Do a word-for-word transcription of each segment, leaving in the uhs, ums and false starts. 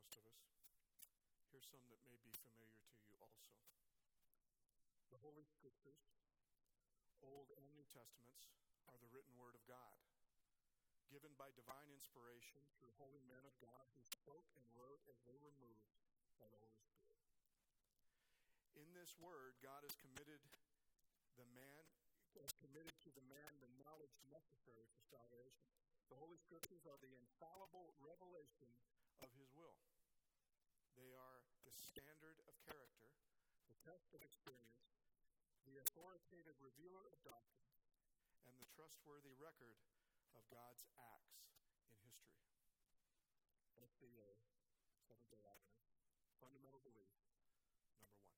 most of us. Here's some that may be familiar to you also. The Holy Scriptures, Old and New Testaments, are the written Word of God, given by divine inspiration through holy men of God who spoke and wrote as they were moved by the Holy Spirit. In this Word, God has committed the man, has committed to the man the knowledge necessary for salvation. The Holy Scriptures are the infallible revelation of His will. They are the standard of character, the test of experience, the authoritative revealer of doctrine, and the trustworthy record of God's acts in history. S B A, Seventh-day Adventist, fundamental belief, number one.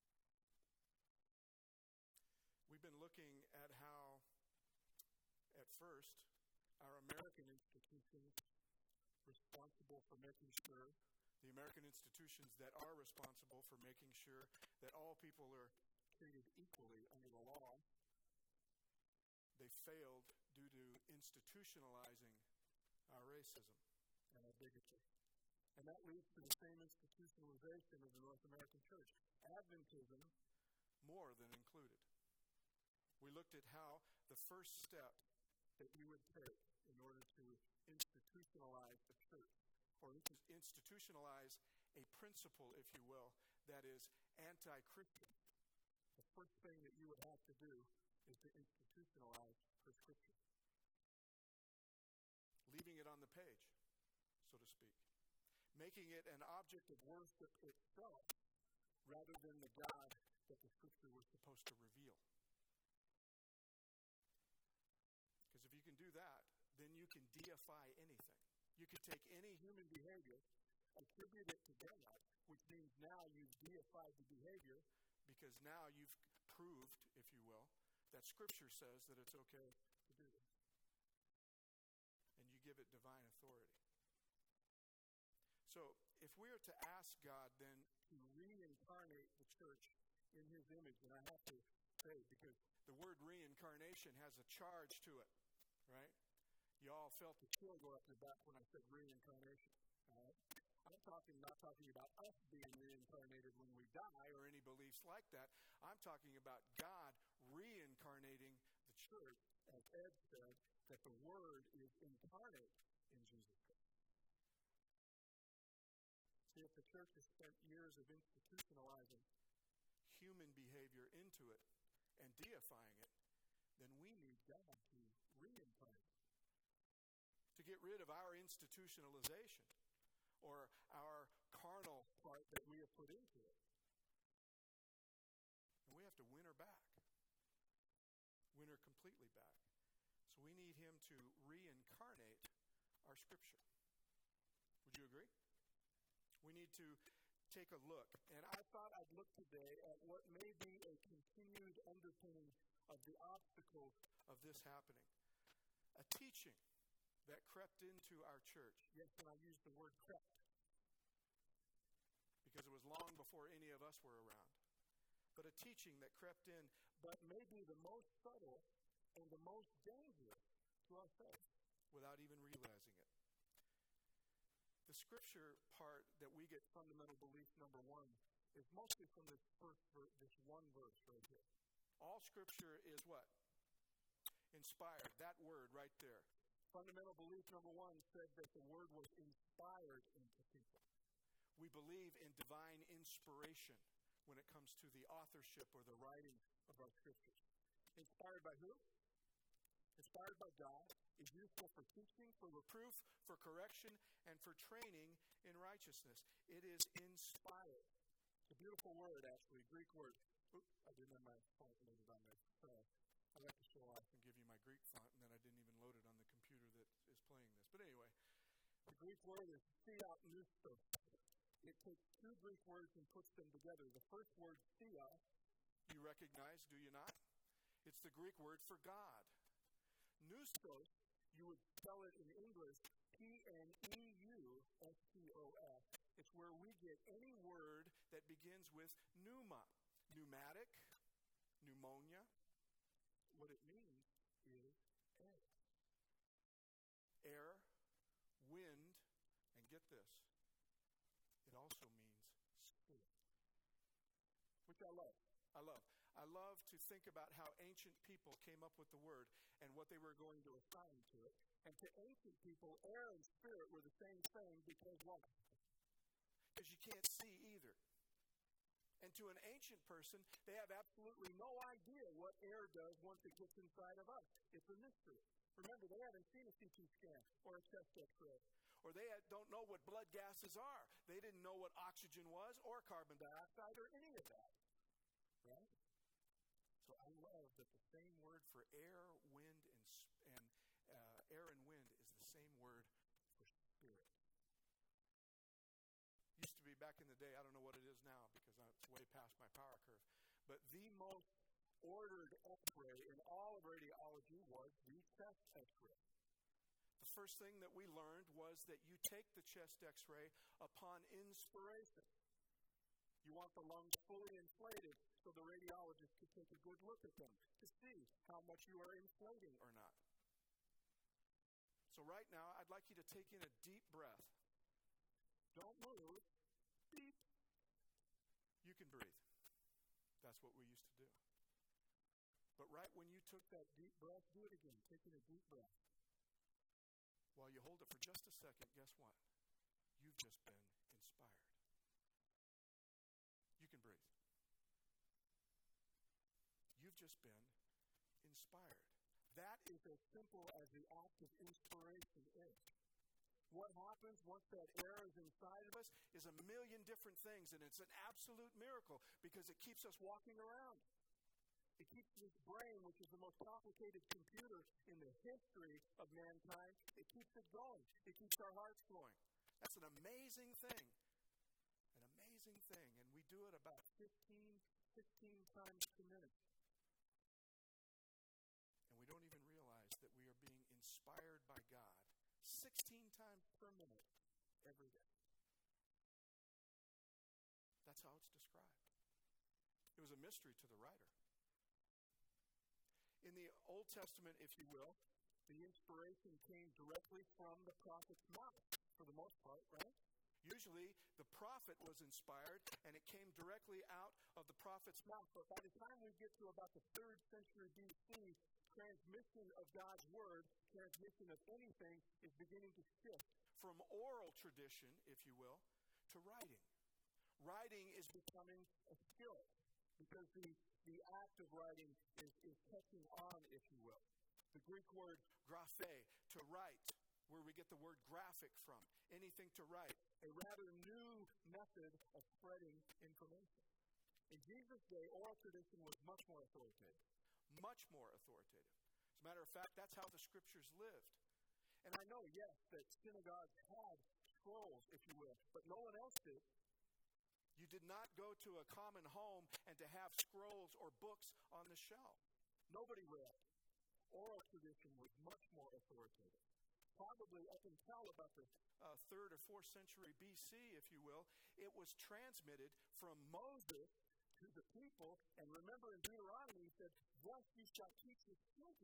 We've been looking at how, at first, our American institutions responsible for making sure, the American institutions that are responsible for making sure that all people are treated equally under the law, they failed due to institutionalizing our racism and our bigotry. And that leads to the same institutionalization of the North American church. Adventism, more than included. We looked at how the first step that you would take in order to institutionalize the church, or institutionalize a principle, if you will, that is anti-Christian. The first thing that you would have to do is to institutionalize prescription. Leaving it on the page, so to speak. Making it an object of worship itself, rather than the God that the Scripture was supposed to reveal. Because if you can do that, then you can deify anything. You can take any human behavior, attribute it to God, which means now you've deified the behavior, because now you've proved, if you will, that Scripture says that it's okay to do this. And you give it divine authority. So, if we are to ask God then to reincarnate the church in His image, and I have to say, because the word reincarnation has a charge to it, right? You all felt the chill go up your back when I said reincarnation. Right? I'm talking, not talking about us being reincarnated when we die or any beliefs like that. I'm talking about God reincarnating the church, as Ed said, that the Word is incarnate in Jesus Christ. See, if the church has spent years of institutionalizing human behavior into it and deifying it, then we need God to reincarnate. To get rid of our institutionalization or our carnal part that we have put into it. And we have to win her back. Win her completely back. So we need Him to reincarnate our Scripture. Would you agree? We need to take a look. And I thought I'd look today at what may be a continued underpinning of the obstacles of this happening. A teaching that crept into our church. Yes, and I use the word crept, because it was long before any of us were around. But a teaching that crept in, but maybe the most subtle and the most dangerous to our faith, without even realizing it. The Scripture part that we get fundamental belief number one is mostly from this first verse, this one verse right here. All Scripture is what? Inspired. That word right there. Fundamental belief number one said that the Word was inspired into people. We believe in divine inspiration when it comes to the authorship or the writing of our Scriptures. Inspired by who? Inspired by God, is useful for teaching, for reproof, for correction, and for training in righteousness. It is inspired. It's a beautiful word, actually, Greek word. Oops, I didn't have my font loaded on there. Uh, I like to show off and give you my Greek font, and then I didn't even load it on the computer that is playing this. But anyway, the Greek word is theopneustos. It takes two Greek words and puts them together. The first word, theos, you recognize, do you not? It's the Greek word for God. Neustos, you would spell it in English, P N E U S T O S. It's where we get any word that begins with pneuma. Pneumatic, pneumonia. What it means is air. Air, wind, and get this, also means spirit, which I love. I love. I love to think about how ancient people came up with the word and what they were going to assign to it. And to ancient people, air and spirit were the same thing because what? Because you can't see either. And to an ancient person, they have absolutely no idea what air does once it gets inside of us. It's a mystery. Remember, they haven't seen a C T scan or a chest X-ray. Or they don't know what blood gases are. They didn't know what oxygen was or carbon dioxide or any of that. Right? So I love that the same word for air, wind, and, and uh, air and wind is the same word for spirit. Used to be back in the day, I don't know what it is now because it's way past my power curve, but the most ordered X-ray in all of radiology was the chest X-ray. The first thing that we learned was that you take the chest X-ray upon inspiration. You want the lungs fully inflated so the radiologist can take a good look at them to see how much you are inflating or not. So right now, I'd like you to take in a deep breath. Don't move. Beep. You can breathe. That's what we used to do. But right when you took that deep breath, do it again. Taking a deep breath. While you hold it for just a second, guess what? You've just been inspired. You can breathe. You've just been inspired. That is as simple as the act of inspiration is. What happens once that air is inside of us is a million different things, and it's an absolute miracle because it keeps us walking around. It keeps this brain, which is the most complicated computer in the history of mankind, it keeps it going. It keeps our hearts flowing. That's an amazing thing. An amazing thing. And we do it about fifteen, sixteen times per minute. And we don't even realize that we are being inspired by God sixteen times per minute every day. That's how it's described. It was a mystery to the writer. In the Old Testament, if you will, the inspiration came directly from the prophet's mouth, for the most part, right? Usually, the prophet was inspired, and it came directly out of the prophet's mouth. But by the time we get to about the third century B C, transmission of God's word, transmission of anything, is beginning to shift from oral tradition, if you will, to writing. Writing is becoming a skill because the, the act of writing is, is catching on, if you will. The Greek word graphe, to write, where we get the word graphic from, anything to write, a rather new method of spreading information. In Jesus' day, oral tradition was much more authoritative. Much more authoritative. As a matter of fact, that's how the scriptures lived. And I know, yes, that synagogues had scrolls, if you will, but no one else did. You did not go to a common home and to have scrolls or books on the shelf. Nobody read. Oral tradition was much more authoritative. Probably up until about the uh, third or fourth century B C, if you will, it was transmitted from Moses to the people. And remember in Deuteronomy, he said, thus you shall teach your children.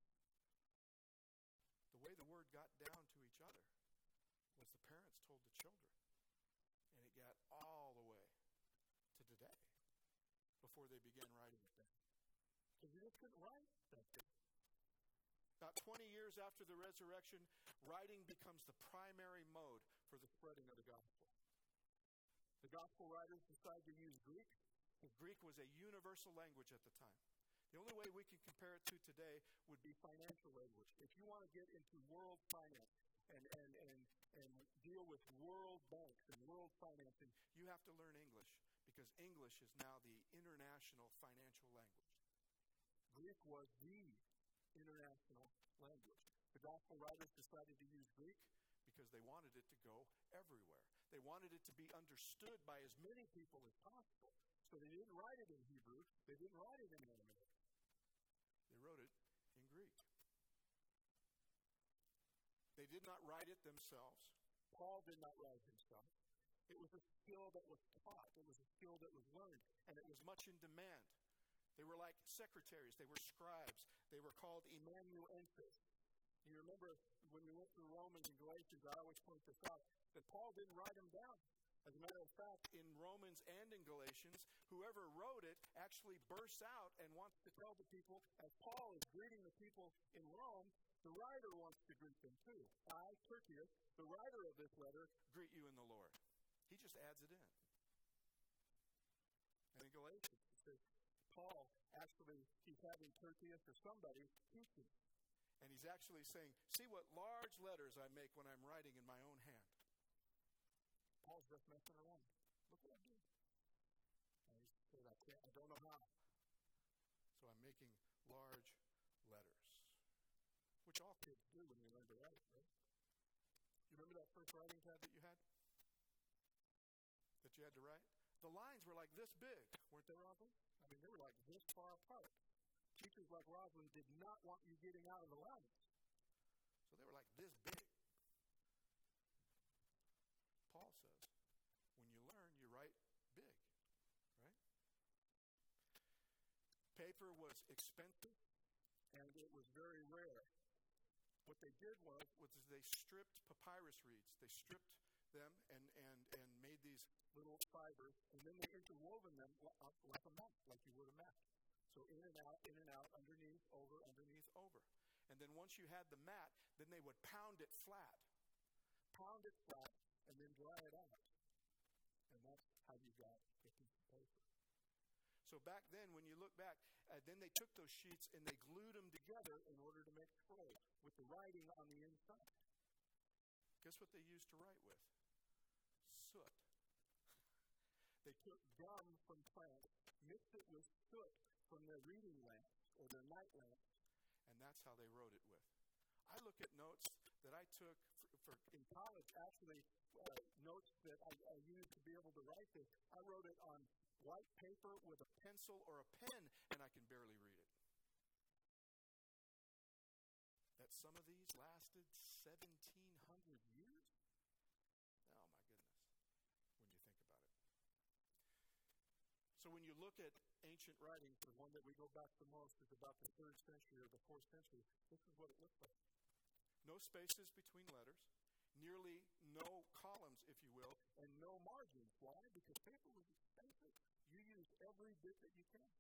The way the word got down to each other was the parents told the children. And it got all the way to today before they began writing it down. Because you just couldn't write that thing. About twenty years after the resurrection, writing becomes the primary mode for the spreading of the gospel. The gospel writers decided to use Greek, because Greek was a universal language at the time. The only way we can compare it to today would be financial language. If you want to get into world finance and, and, and, and deal with world banks and world financing, you have to learn English, because English is now the international financial language. Greek was the international language. The gospel writers decided to use Greek because they wanted it to go everywhere. They wanted it to be understood by as many people as possible. So they didn't write it in Hebrew. They didn't write it in Aramaic. They wrote it in Greek. They did not write it themselves. Paul did not write himself. It was a skill that was taught. It was a skill that was learned. And it was much in demand. They were like secretaries. They were scribes. They were called amanuenses. You remember when we went through Romans and Galatians, I always point this out, that Paul didn't write them down As a matter of fact, in Romans and in Galatians, whoever wrote it actually bursts out and wants to tell the people, as Paul is greeting the people in Rome, the writer wants to greet them too. I, Tertius, the writer of this letter, greet you in the Lord. He just adds it in. And in Galatians, it says, Paul, actually, he's having Tertius or somebody teaching. And he's actually saying, see what large letters I make when I'm writing in my own hand. Paul's just messing around. Look what I'm doing. And he said, I can't, I don't know how. So I'm making large letters. Which all kids do when you learn to write, right? You remember that first writing pad that you had? That you had to write? The lines were like this big, weren't they, Rosalind? I mean, they were like this far apart. Teachers like Rosalind did not want you getting out of the lines. So they were like this big. Paul says, when you learn, you write big, right? Paper was expensive, and it was very rare. What they did was, was they stripped papyrus reeds. They stripped them and, and, and made these little fibers, and then they interwoven them like a mat, like you would a mat. So in and out, in and out, underneath, over, underneath, over. And then once you had the mat, then they would pound it flat. Pound it flat, and then dry it out. And that's how you got a piece of paper. So back then, when you look back, uh, then they took those sheets and they glued them together in order to make scrolls with the writing on the inside. Guess what they used to write with? Soot. They took gum from plants, mixed it with soot from their reading lamps or their night lamps, and that's how they wrote it with. I look at notes that I took for, for in college, actually, uh, notes that I, I used to be able to write this. I wrote it on white paper with a pencil or a pen, and I can barely read it. That some of these lasted seventeen hundred years? Oh, my goodness, when you think about it. So when you look at ancient writing, the one that we go back the most is about the third century or the fourth century. This is what it looked like. No spaces between letters, nearly no columns, if you will, and no margins. Why? Because paper was expensive. You use every bit that you can.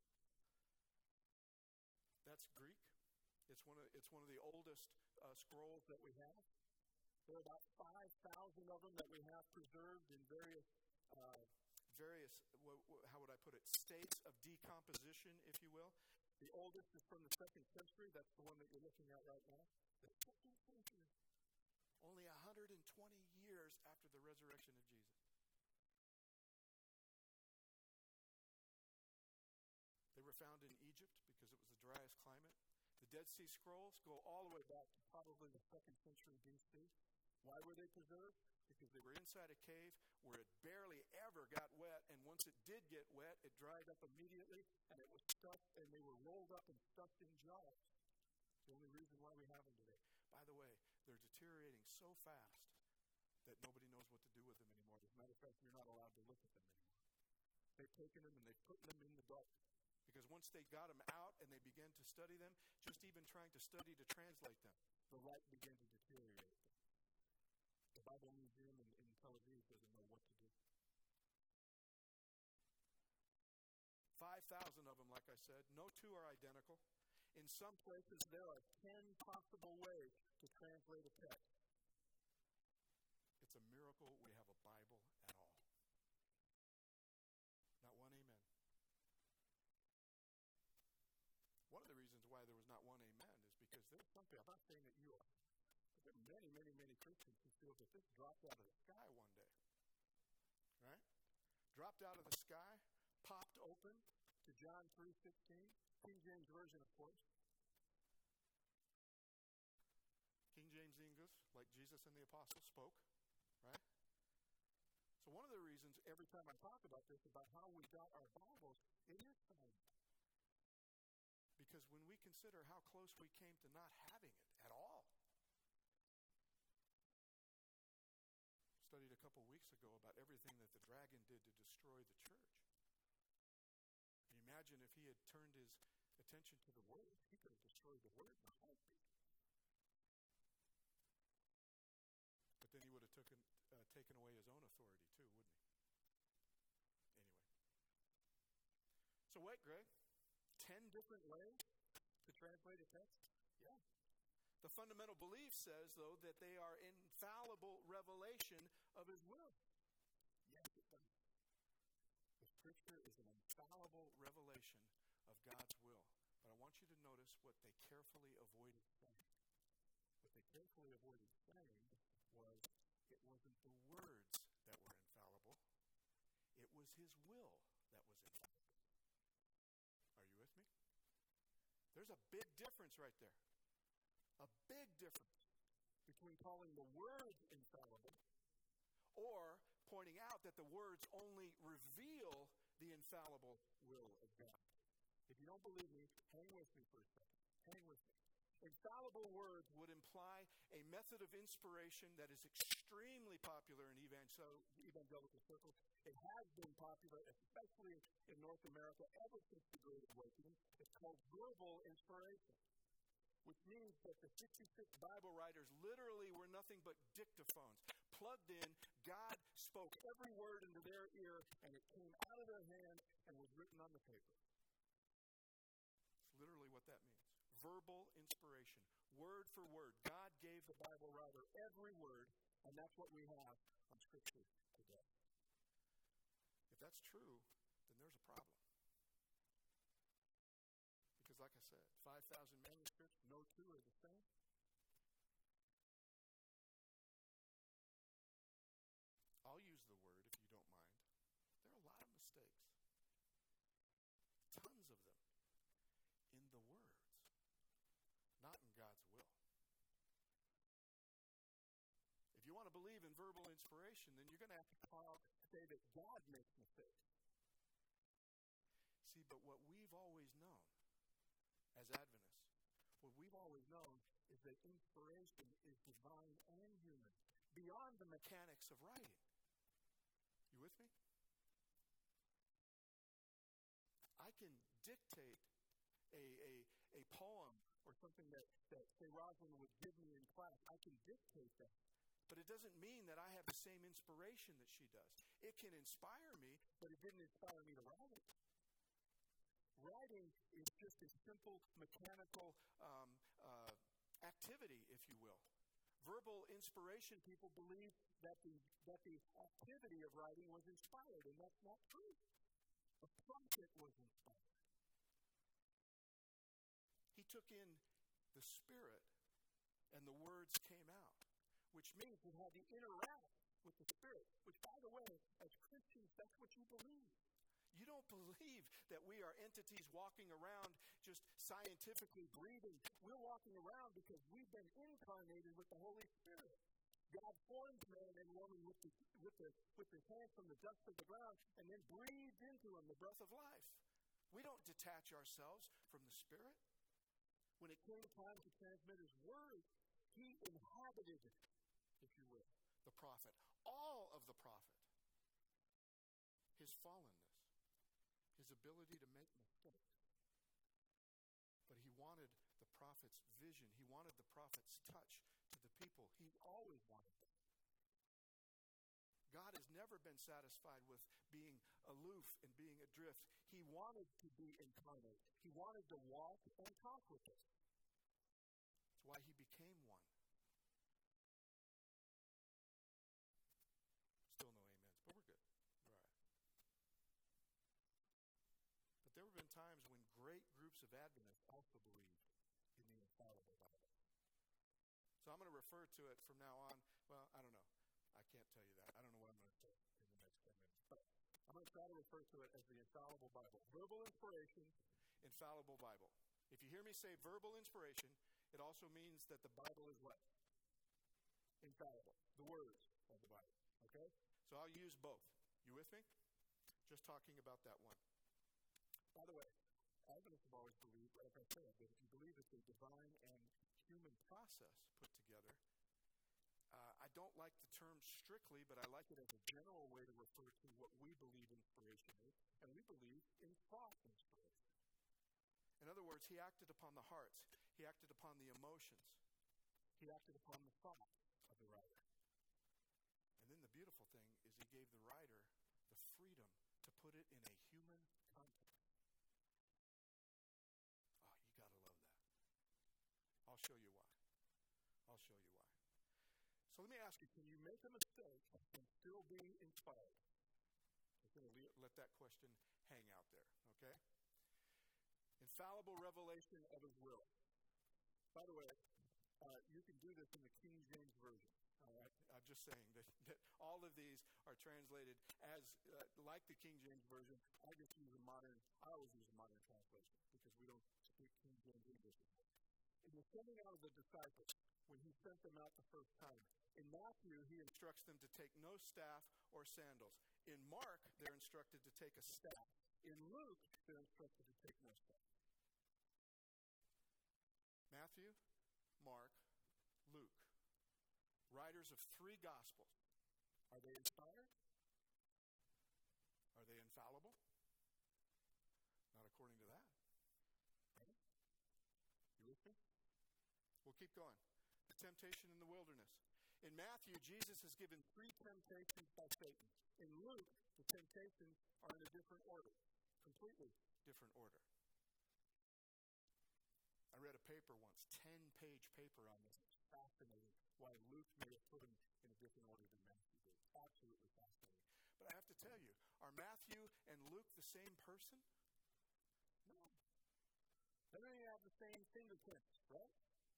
That's Greek. It's one of it's one of the oldest uh, scrolls that we have. There are about five thousand of them that we have preserved in various uh, various wh- wh- how would I put it states of decomposition, if you will. The oldest is from the second century. That's the one that you're looking at right now. The second century, only one hundred twenty years after the resurrection of Jesus. They were found in Egypt because it was the driest climate. The Dead Sea Scrolls go all the way back to probably the second century B C. Why were they preserved? Because they were inside a cave where it barely ever got wet, and once it did get wet, it dried up immediately, and it was stuffed, and they were rolled up and stuffed in jars. It's the only reason why we have them today. By the way, they're deteriorating so fast that nobody knows what to do with them anymore. As a matter of fact, you're not allowed to look at them anymore. They've taken them and they've put them in the dark. Because once they got them out and they began to study them, just even trying to study to translate them, the light began to deteriorate them. The Bible Museum in, in Tel Aviv doesn't know what to do. five thousand of them, like I said. No two are identical. In some places, there are ten possible ways to translate a text. It's a miracle we have a Bible at all. Not one amen. One of the reasons why there was not one amen is because there's some people, I'm not saying that you are, but there are many, many, many Christians who feel that this dropped out of the sky one day. Right? Dropped out of the sky, popped open to John three sixteen, King James Version, of course. King James English, like Jesus and the apostles spoke, right? So one of the reasons every time I talk about this, about how we got our Bibles, it is silent. Because when we consider how close we came to not having it at all. Studied a couple weeks ago about everything that the dragon did to destroy the church. Can you imagine if he had turned his attention to the Word? He could have destroyed the Word in a heartbeat. But then he would have taken, uh, taken away his own authority too, wouldn't he? wait, Greg. Ten different ways to translate a text? Yeah. The fundamental belief says, though, that they are infallible revelation of His will. Yes, it does. The Scripture is an infallible revelation of God's will. But I want you to notice what they carefully avoided saying. What they carefully avoided saying was, it wasn't the words that were infallible. It was His will that was infallible. Are you with me? There's a big difference right there. A big difference between calling the words infallible or pointing out that the words only reveal the infallible will of God. If you don't believe me, hang with me for a second. Hang with me. Infallible words would imply a method of inspiration that is extremely popular in evangelical circles. It has been popular, especially in North America, ever since the Great Awakening. It's called verbal inspiration, which means that the sixty-six Bible writers literally were nothing but dictaphones. Plugged in, God spoke every word into their ear, and it came out of their hand and was written on the paper. It's literally what that means. Verbal inspiration, word for word. God gave the Bible writer every word, and that's what we have on Scripture today. If that's true, then there's a problem. Because like I said, five thousand manuscripts, no two are the same. I'll use the word if you don't mind. There are a lot of mistakes. Tons of them in the words, not in God's will. If you want to believe in verbal inspiration, then you're going to have to say that God makes mistakes. See, but what we've always known as Adventists, what we've always known is that inspiration is divine and human, beyond the mechanics of writing. You with me? I can dictate a, a, a poem or something that, that, say, Rosalind would give me in class. I can dictate that. But it doesn't mean that I have the same inspiration that she does. It can inspire me, but it didn't inspire me to write it. Writing is just a simple mechanical um, uh, activity, if you will. Verbal inspiration, people believe that the, that the activity of writing was inspired, and that's not true. The prophet was inspired. He took in the Spirit, and the words came out, which means he had to interact with the Spirit, which, by the way, as Christians, that's what you believe. You don't believe that we are entities walking around just scientifically breathing. We're walking around because we've been incarnated with the Holy Spirit. God formed man and woman with, the, with, the, with his hand from the dust of the ground and then breathed into him the breath of life. We don't detach ourselves from the Spirit. When it came time to transmit his word, he inhabited, if you will, the prophet. All of the prophet. His fallenness. His ability to make mistakes. But he wanted the prophet's vision. He wanted the prophet's touch to the people. He always wanted that. God has never been satisfied with being aloof and being adrift. He wanted to be incarnate. He wanted to walk and talk with us. That's why he became one. Still no amens, but we're good. We're all right. But there have been times when great groups of Adventists also believed in the infallible Bible. So I'm going to refer to it from now on. Well, I don't know. I can't tell you that. I don't know what I'm going to say in the next ten minutes. But I'm going to try to refer to it as the infallible Bible. Verbal inspiration, infallible Bible. If you hear me say verbal inspiration, it also means that the Bible is what? Infallible. The words of the Bible. Okay? So I'll use both. You with me? Just talking about that one. By the way, Adventists have always believed, like I said, that if you believe it's a divine and human process put together, uh, I don't like the term strictly, but I like it as a general way to refer to what we believe inspiration is, and we believe in thought inspiration. In other words, he acted upon the hearts. He acted upon the emotions. He acted upon the thought of the writer. And then the beautiful thing is he gave the writer the freedom to put it in a human context. So let me ask you, can you make a mistake and still be inspired? I'm going to let that question hang out there, okay? Infallible revelation of his will. By the way, uh, you can do this in the King James Version. All right? I'm just saying that, that all of these are translated as, uh, like the King James Version. I just use a modern, I always use a modern translation because we don't speak King James English anymore. In the sending out of the disciples, when he sent them out the first time, in Matthew, he instructs them to take no staff or sandals. In Mark, they're instructed to take a staff. In Luke, they're instructed to take no staff. Matthew, Mark, Luke, writers of three Gospels. Are they inspired? Are they infallible? Not according to that. Right? You with me? We'll keep going. The temptation in the wilderness. In Matthew, Jesus is given three temptations by Satan. In Luke, the temptations are in a different order, completely different order. I read a paper once, ten-page paper on this. It's fascinating why Luke may have put them in a different order than Matthew did. Absolutely fascinating. But I have to tell you, are Matthew and Luke the same person? No. They don't even have the same fingerprints, right?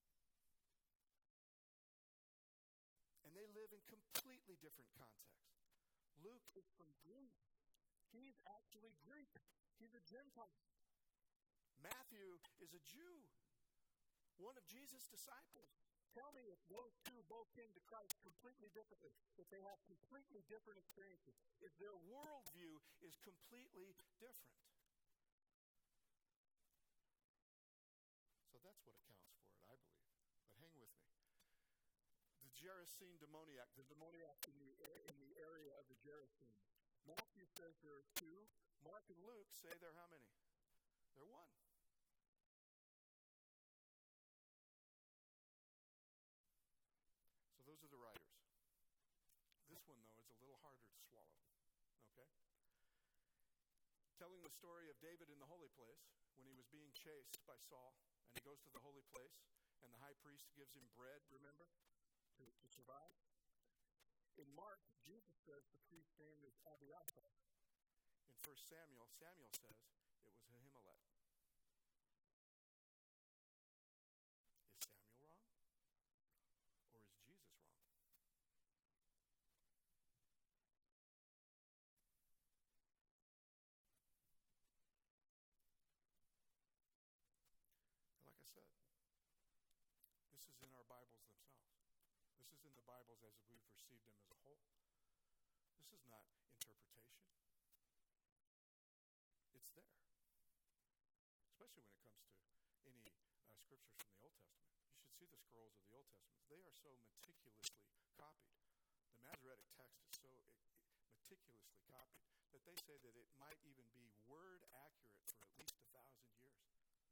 And they live in completely different contexts. Luke is from Greece. He's actually Greek. He's a Gentile. Matthew is a Jew, one of Jesus' disciples. Tell me if those two both came to Christ completely differently, if they have completely different experiences, if their worldview is completely different. So that's what accounts for it, I believe. But hang with me. The Gerasene demoniac, the demoniac in the, in the area of the Gerasene. Matthew says there are two. Mark and Luke say there are how many? They're one. So those are the writers. This one, though, is a little harder to swallow. Okay? Telling the story of David in the holy place when he was being chased by Saul, and he goes to the holy place, and the high priest gives him bread, remember? To, to survive. In Mark, Jesus says the priest's name is Abiathar. In First Samuel, Samuel says it was Ahimelech. Is Samuel wrong? Or is Jesus wrong? And like I said, this is in our Bibles themselves. This is in the Bibles as we've received them as a whole. This is not interpretation. It's there. Especially when it comes to any uh, scriptures from the Old Testament. You should see the scrolls of the Old Testament. They are so meticulously copied. The Masoretic text is so it, it, meticulously copied that they say that it might even be word accurate for at least a thousand years.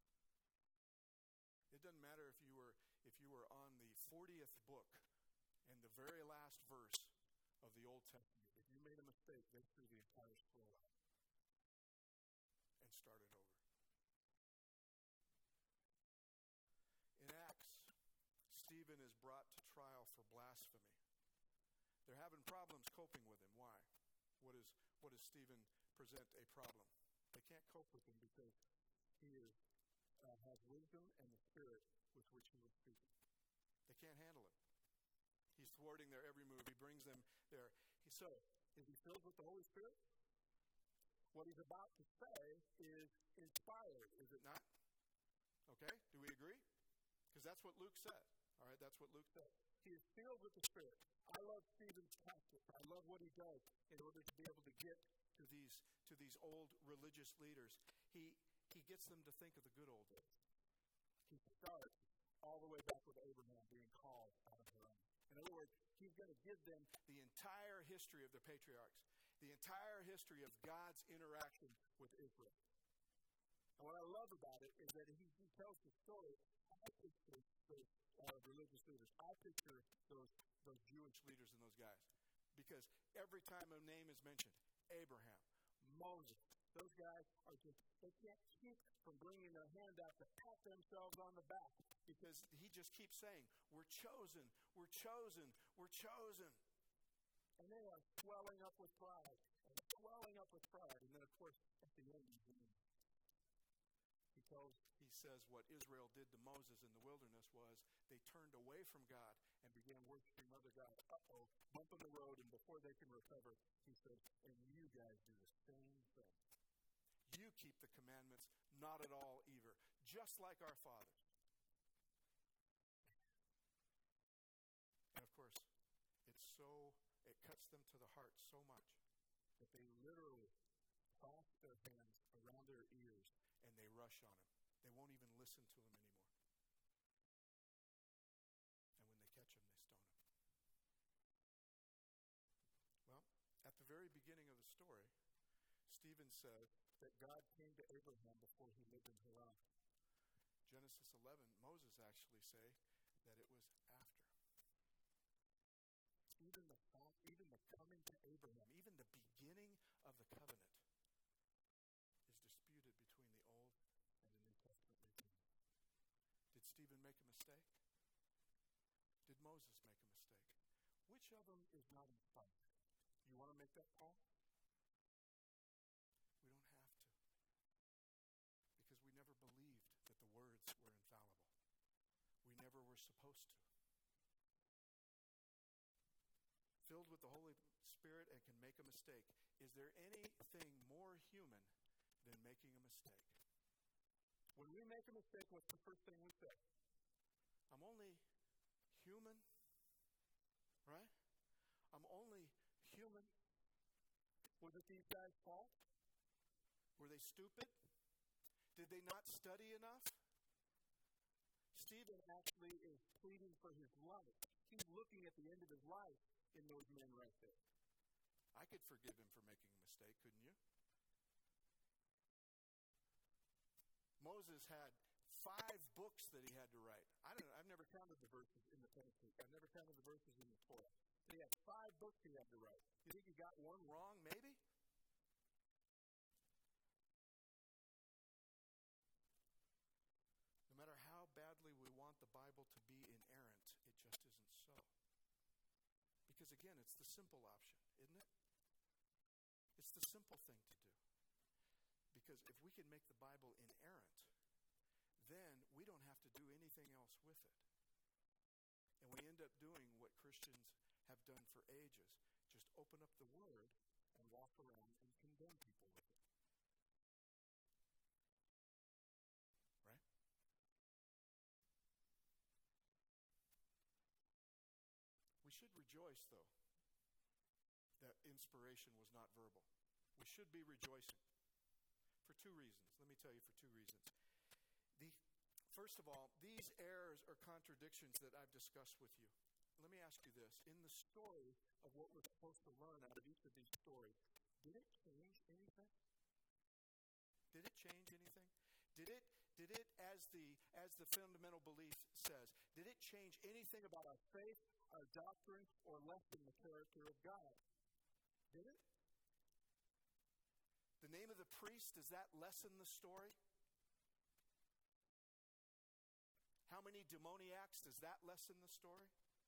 It doesn't matter if you were if you were on the fortieth book and the very last verse of the Old Testament. If you made a mistake, they threw the entire scroll out and started over. In Acts, Stephen is brought to trial for blasphemy. They're having problems coping with him. Why? What is what does Stephen present a problem? They can't cope with him because he is, uh, has wisdom and the spirit with which he was speaking. They can't handle him. He's thwarting their every move. He brings them there. He, so, is he filled with the Holy Spirit? What he's about to say is inspired, is it not? Okay, do we agree? Because that's what Luke said. All right, that's what Luke said. He is filled with the Spirit. I love Stephen's tactics. I love what he does in order to be able to get to these to these old religious leaders. He he gets them to think of the good old days. He starts all the way back with Abraham being called out of Haran. In other words, he's going to give them the entire history of the patriarchs, the entire history of God's interaction with Israel. And what I love about it is that he, he tells the story. I picture those uh, religious leaders. I picture those those Jewish leaders and those guys. Because every time a name is mentioned, Abraham, Moses, those guys are just, they can't keep from bringing their hand out to pat themselves on the back because he just keeps saying, we're chosen, we're chosen, we're chosen. And they are swelling up with pride, and swelling up with pride. And then, of course, at the end, he tells, he says what Israel did to Moses in the wilderness was they turned away from God and began worshiping other gods. Uh-oh, bump in the road, and before they can recover, he says, and you guys do the same thing. You keep the commandments, not at all either, just like our fathers. And of course, it's so, it cuts them to the heart so much that they literally clasp their hands around their ears and they rush on him. They won't even listen to him anymore. And when they catch him, they stone him. Well, at the very beginning of the story, Stephen said that God came to Abraham before he lived in Haran. Genesis eleven, Moses actually say that it was after. Even the fact, even the coming to Abraham, even the beginning of the covenant is disputed between the Old and the New Testament regime. Did Stephen make a mistake? Did Moses make a mistake? Which of them is not inspired? You want to make that call? We don't have to. Because we never believed that the words were infallible. We never were supposed to. Filled with the Holy Spirit and can make a mistake. Is there anything more human than making a mistake? When we make a mistake, what's the first thing we say? I'm only human, right? I'm only human. Was it these guys' fault? Were they stupid? Did they not study enough? Stephen actually is pleading for his life. He's looking at the end of his life in those men right there. I could forgive him for making a mistake, couldn't you? Moses had five books that he had to write. I don't know, I've never counted the verses in the Pentateuch. I've never counted the verses in the Torah. But he had five books he had to write. You think he got one wrong, maybe? No matter how badly we want the Bible to be inerrant, it just isn't so. Because again, it's the simple option, isn't it? It's the simple thing to do. Because if we can make the Bible inerrant, then we don't have to do anything else with it. And we end up doing what Christians have done for ages. Just open up the Word and walk around and condemn people with it. Right? We should rejoice, though, that inspiration was not verbal. We should be rejoicing for two reasons. Let me tell you for two reasons. The, first of all, these errors or contradictions that I've discussed with you. Let me ask you this. In the story of what we're supposed to learn out of each of these stories, did it change anything? Did it change anything? Did it, did it as the as the fundamental belief says, did it change anything about our faith, our doctrine, or lessen the character of God? Did it? The name of the priest, does that lessen the story? How many demoniacs, does that lessen the story?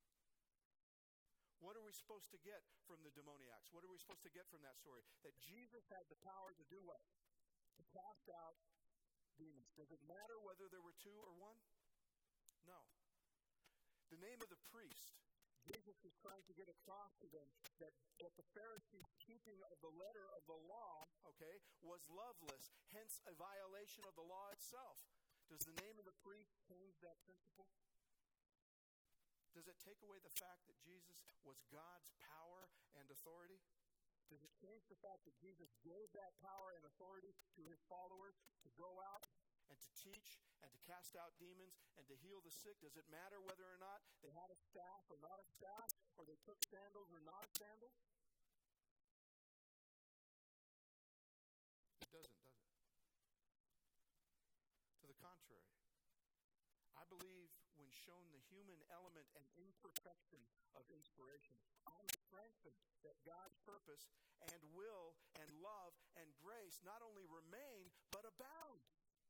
What are we supposed to get from the demoniacs? What are we supposed to get from that story? That Jesus had the power to do what? To cast out demons. Does it matter whether there were two or one? No. The name of the priest, Jesus was trying to get across to them that, that the Pharisees' keeping of the letter of the law, okay, was loveless, hence a violation of the law itself. Does the name of the priest change that principle? Does it take away the fact that Jesus was God's power and authority? Does it change the fact that Jesus gave that power and authority to his followers to go out and to teach and to cast out demons and to heal the sick? Does it matter whether or not they had a staff or not a staff, or they took sandals or not sandals? It doesn't, does it? To the contrary. I believe when shown the human element and imperfection of inspiration, I'm strengthened that God's purpose purpose and will and love and grace not only remain, but abound.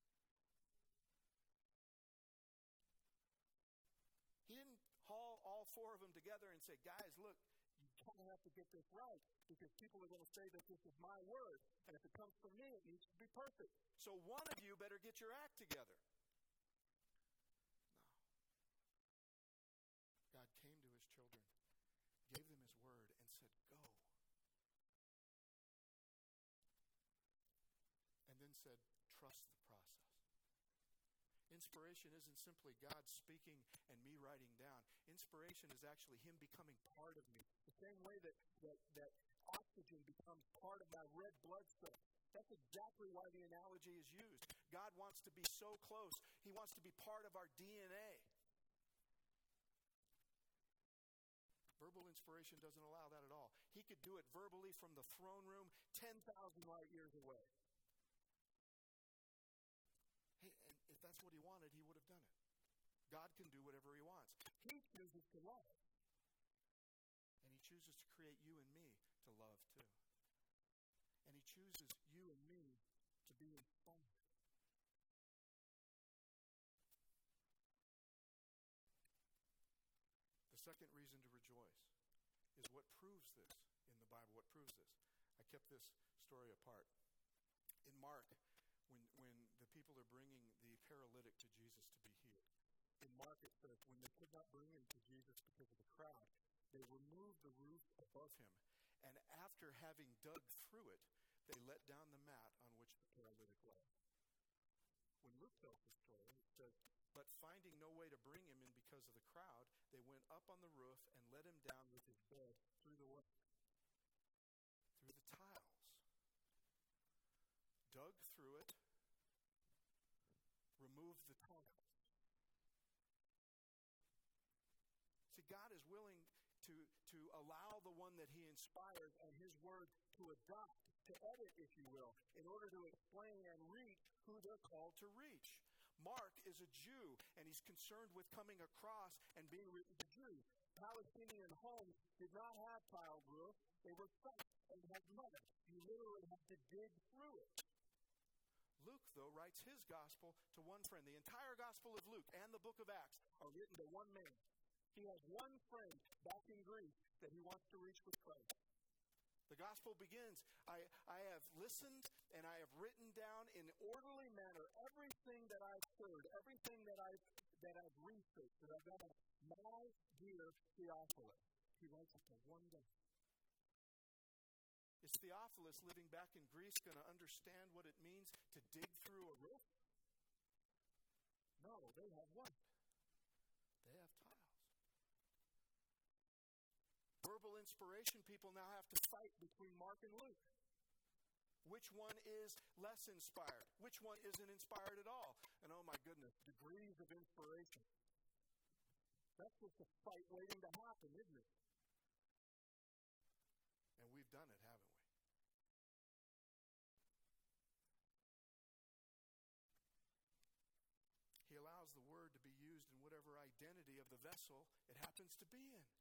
He didn't haul all four of them together and say, guys, look, you kind of have to get this right because people are going to say that this is my word. And if it comes from me, it needs to be perfect. So one of you better get your act together. No. God came to his children, gave them his word, and said, go. And then said, trust the process. Inspiration isn't simply God speaking and me writing down. Inspiration is actually him becoming part of me. The same way that, that, that oxygen becomes part of my red blood cells. That's exactly why the analogy is used. God wants to be so close. He wants to be part of our D N A. Verbal inspiration doesn't allow that at all. He could do it verbally from the throne room ten thousand light years away. Hey, and if that's what he wanted, he would have done it. God can do whatever he wants. He chooses to love. And he chooses to create you and me to love too. And he chooses you and me to be inspired. The second reason to rejoice is what proves this in the Bible. What proves this? I kept this story apart. In Mark, when, when the people are bringing the paralytic to Jesus to be healed, in Mark it says, when they could not bring him to Jesus because of the crowd, they removed the roof above him, and after having dug through it, they let down the mat on which the paralytic lay. When Luke tells the story, it says, but finding no way to bring him in because of the crowd, they went up on the roof and let him down with his bed through the what? Through the tiles. Dug through it, removed the tiles. See, God is willing to, to allow the one that he inspired and his word to adopt, to edit, if you will, in order to explain and reach who they're called to reach. Mark is a Jew, and he's concerned with coming across and being written to Jews. Palestinian homes did not have tiled roofs. They were flat and had mud. You literally had to dig through it. Luke, though, writes his gospel to one friend. The entire gospel of Luke and the book of Acts are written to one man. He has one friend back in Greece that he wants to reach with Christ. The gospel begins, I, I have listened and I have written down in orderly manner everything that I've heard, everything that I've, that I've researched, that I've done. My dear Theophilus. He writes it to one guy. Is Theophilus living back in Greece going to understand what it means to dig through a roof? No, they have what? They have tiles. Verbal inspiration people now have to fight between Mark and Luke. Which one is less inspired? Which one isn't inspired at all? And oh my goodness, degrees of inspiration. That's just a fight waiting to happen, isn't it? And we've done it, haven't we? He allows the word to be used in whatever identity of the vessel it happens to be in.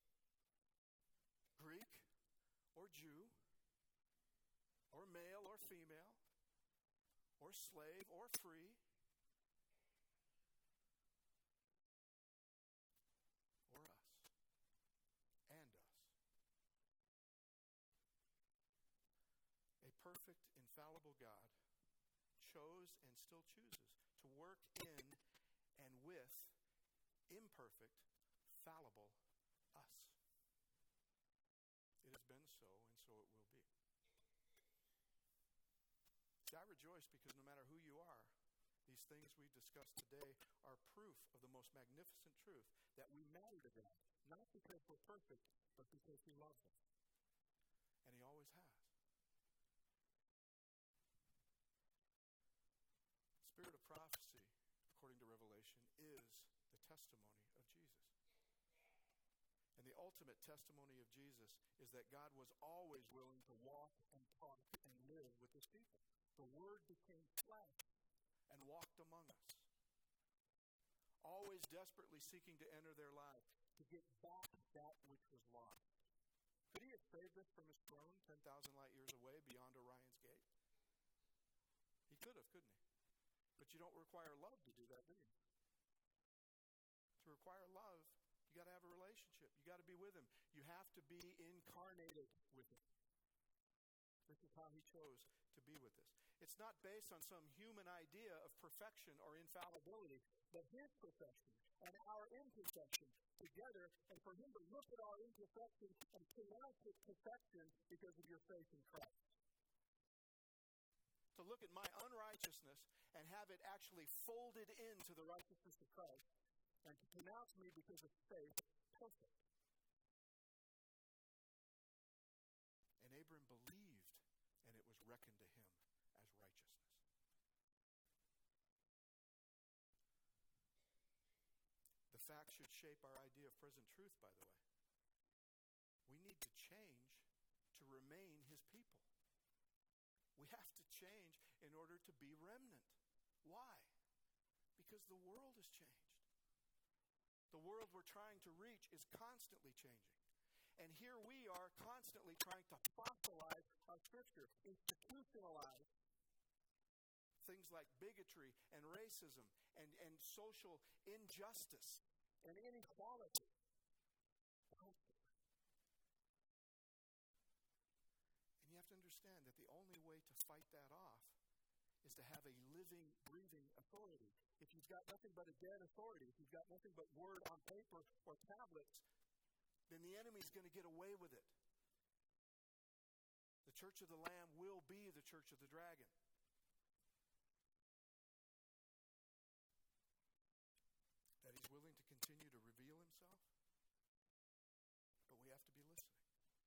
Greek or Jew, or male or female, or slave or free, or us, and us. A perfect, infallible God chose and still chooses to work in and with imperfect, fallible us. It has been so, and so it will be. See, I rejoice because no matter who you are, these things we've discussed today are proof of the most magnificent truth that we matter to God, not because we're perfect, but because he loves us. And he always has. Spirit of prophecy, according to Revelation, is the testimony of Jesus. And the ultimate testimony of Jesus is that God was always willing to walk and talk and live with his people. The word became flesh and walked among us, always desperately seeking to enter their lives, to get back that which was lost. Could he have saved us from his throne ten thousand light years away beyond Orion's gate? He could have, couldn't he? But you don't require love to do that, do you? To require love, you got to have a relationship. You got to be with him. You have to be incarnated with him. This is how he chose to be with us. It's not based on some human idea of perfection or infallibility, but his perfection and our imperfection together, and for him to look at our imperfection and pronounce it perfection because of your faith in Christ. To look at my unrighteousness and have it actually folded into the righteousness of Christ, and to pronounce me because of faith perfect. And Abram believed, and it was reckoned to him as righteousness. The fact should shape our idea of present truth, by the way. We need to change to remain his people. We have to change in order to be remnant. Why? Because the world has changed. The world we're trying to reach is constantly changing. And here we are constantly trying to fossilize our scripture, institutionalize things like bigotry and racism and, and social injustice and inequality. And you have to understand that the only way to fight that off is to have a living, breathing authority. If you've got nothing but a dead authority, if you've got nothing but word on paper or tablets, then the enemy's going to get away with it. The church of the Lamb will be the church of the dragon. That he's willing to continue to reveal himself, but we have to be listening.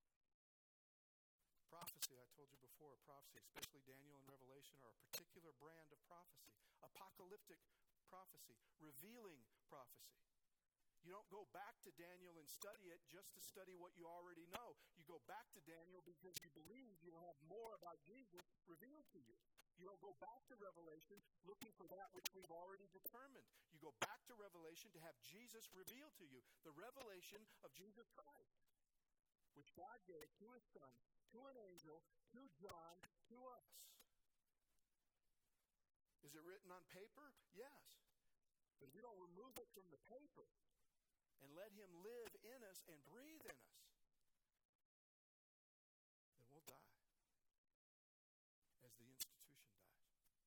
Prophecy, I told you before, prophecy, especially Daniel and Revelation, are a particular brand of prophecy. Apocalyptic prophecy, revealing prophecy. You don't go back to Daniel and study it just to study what you already know. You go back to Daniel because you believe you'll have more about Jesus revealed to you. You don't go back to Revelation looking for that which we've already determined. You go back to Revelation to have Jesus revealed to you. The revelation of Jesus Christ, which God gave to his Son, to an angel, to John, to us. Is it written on paper? Yes. But if you don't remove it from the paper and let him live in us and breathe in us, then we'll die as the institution dies.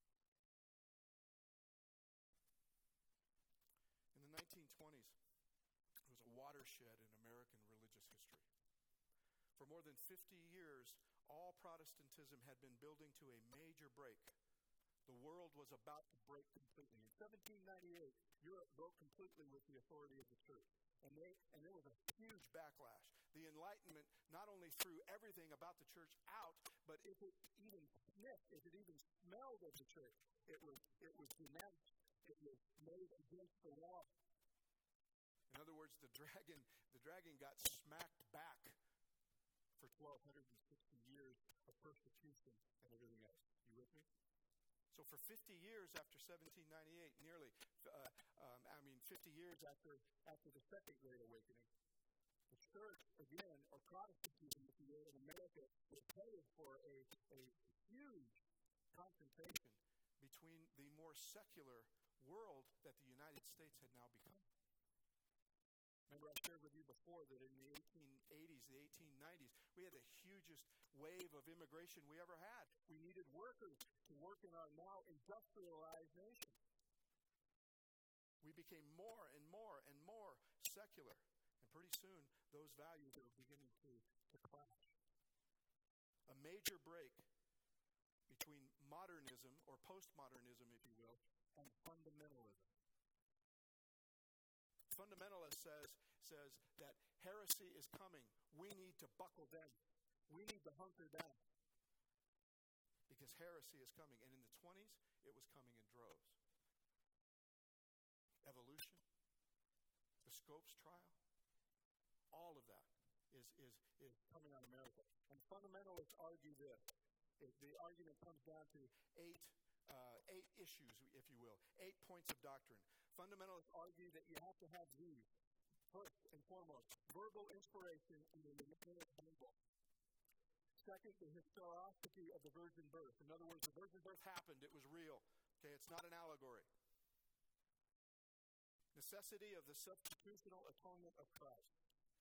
In the nineteen twenties, it was a watershed in American religious history. For more than fifty years, all Protestantism had been building to a major break. The world was about to break completely. In seventeen ninety-eight, Europe broke completely with the authority of the church. And, they, and there was a huge backlash. The Enlightenment not only threw everything about the church out, but if it even sniffed, if it even smelled of the church, it was, it was denounced. It was made against the law. In other words, the dragon, the dragon got smacked back for twelve sixty years of persecution and everything else. You with me? So for fifty years after seventeen ninety-eight, nearly, uh, um, I mean fifty years after after the Second Great Awakening, the church, again, or Protestantism, if you will, in America, was headed for a, a huge confrontation between the more secular world that the United States had now become. Remember I shared with you before that in the eighteen eighties, the eighteen nineties, we had the hugest wave of immigration we ever had. We needed workers to work in our now industrialized nation. We became more and more and more secular. And pretty soon, those values are beginning to, to clash. A major break between modernism, or postmodernism, if you will, and fundamentalism. Fundamentalist says, says that heresy is coming. We need to buckle down. We need to hunker down. Because heresy is coming. And in the twenties, it was coming in droves. Evolution, the Scopes trial, all of that is, is, is coming on America. And fundamentalists argue this. The argument comes down to eight Uh, eight issues, if you will, eight points of doctrine. Fundamentalists argue that you have to have these. first and foremost, verbal inspiration in the Inerrant Bible. Second, the historicity of the virgin birth. In other words, the virgin birth happened. It was real. Okay, it's not an allegory. Necessity of the substitutional atonement of Christ.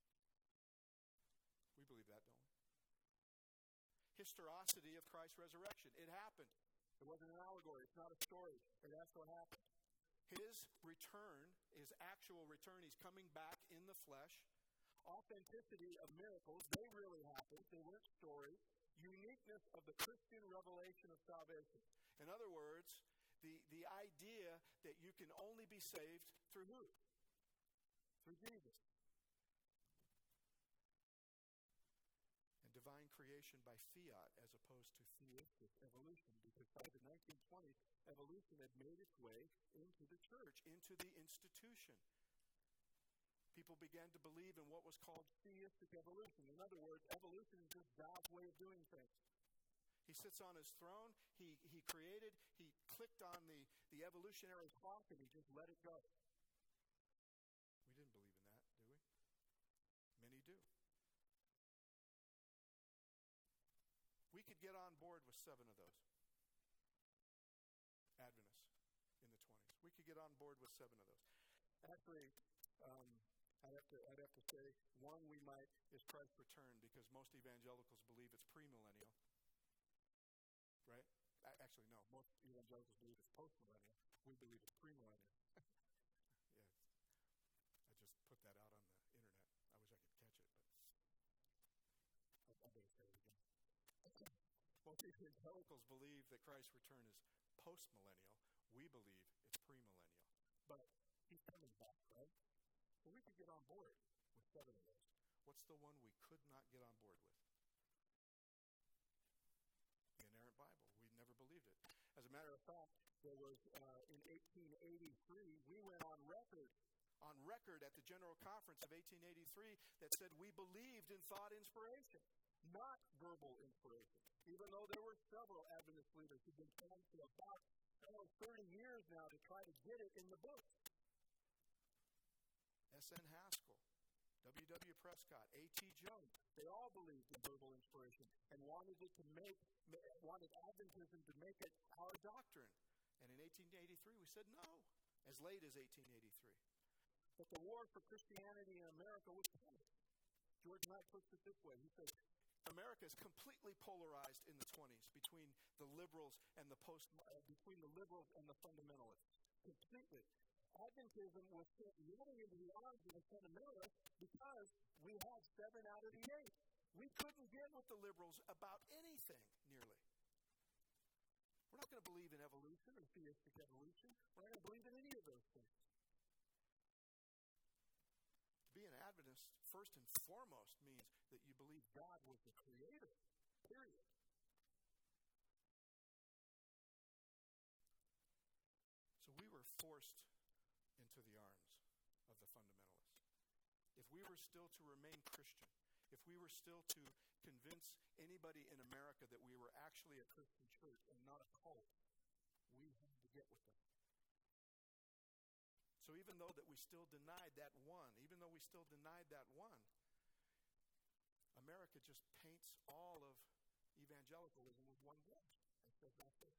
We believe that, don't we? Historicity of Christ's resurrection. It happened. It wasn't an allegory. It's not a story. It actually happened. His return, his actual return, he's coming back in the flesh. Authenticity of miracles, they really happened. They weren't stories. Uniqueness of the Christian revelation of salvation. In other words, the, the idea that you can only be saved through who? Through Jesus. And divine creation by fiat as opposed to theistic evolution. Because by the nineteen twenties, evolution had made its way into the church, into the institution. People began to believe in what was called theistic evolution. In other words, evolution is just God's way of doing things. He sits on his throne, he, he created, he clicked on the, the evolutionary clock, and he just let it go. We didn't believe in that, do we? Many do. We could get on board with seven of those. Adventists in the twenties. We could get on board with seven of those. Actually, um, I'd have to, I'd have to say, one we might is Christ's return, because most evangelicals believe it's premillennial. Right? I, actually, no. Most evangelicals believe it's postmillennial. We believe it's premillennial. yeah, I just put that out on the internet. I wish I could catch it, but I, I better say it again. Most evangelicals believe that Christ's return is postmillennial. We believe it's premillennial. But he's coming back, right? So we could get on board with seven of those. What's the one we could not get on board with? The inerrant Bible. We never believed it. As a matter of fact, there was, uh, in eighteen eighty-three, we went on record, on record at the General Conference of eighteen eighty-three that said we believed in thought inspiration, not verbal inspiration. Even though there were several Adventist leaders who've been trying for about oh, thirty years now to try to get it in the book. S N Haskell, W W Prescott, A T Jones, they all believed in verbal inspiration and wanted it to make, wanted Adventism to make it our doctrine. And in eighteen eighty-three, we said no, as late as eighteen eighty-three. But the war for Christianity in America was coming. George Knight puts it this way. He says, America is completely polarized in the twenties between the liberals and the post, uh, between the liberals and the fundamentalists. Completely. Adventism was sent running into the arms of the fundamentalists because we had seven out of the eight. We couldn't get with the liberals about anything, nearly. We're not going to believe in evolution or theistic evolution. We're not going to believe in any of those things. To be an Adventist, first and foremost, means that you believe God was the creator, period. So we were forced into the arms of the fundamentalists. If we were still to remain Christian, if we were still to convince anybody in America that we were actually a Christian church and not a cult, we had to get with them. So even though that we still denied that one, even though we still denied that one, America just paints all of evangelicalism with one brush and says that's it.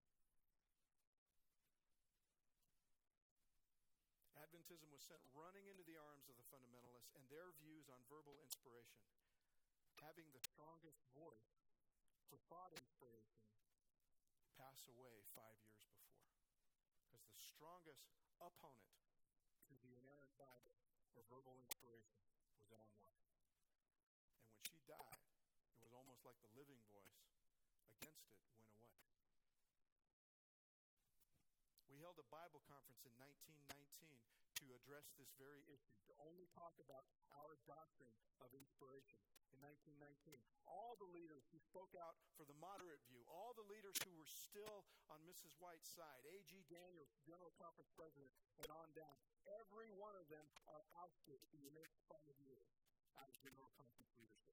Adventism was sent running into the arms of the fundamentalists and their views on verbal inspiration, having the strongest voice for thought inspiration pass away five years before. Because the strongest opponent to the inerrant Bible or verbal inspiration was Ellen White. And when she died, it was almost like the living voice against it went away. We held a Bible conference in nineteen nineteen to address this very issue, to only talk about our doctrine of inspiration. In nineteen nineteen, all the leaders who spoke out for the moderate view, all the leaders who were still on Missus White's side, A G Daniels, General Conference President, and on down, every one of them are ousted in the next five years out of General Conference leadership.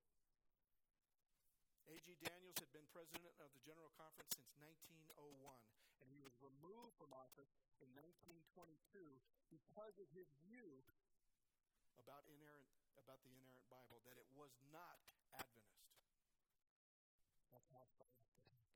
A G Daniels had been president of the General Conference since nineteen oh one, and he was removed from office in nineteen twenty-two because of his view about inerrant about the inerrant Bible that it was not Adventist. That's how far it could happen.